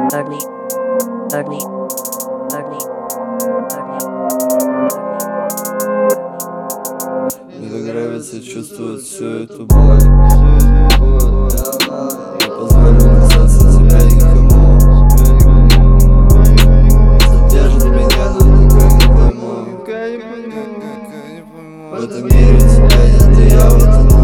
ugly, ugly, ugly, ugly. Мне так нравится чувствовать всю эту боль. Я позволю касаться тебя никому. Задержит меня, но никак не пойму. В этом мире тебя нет, и я в этом.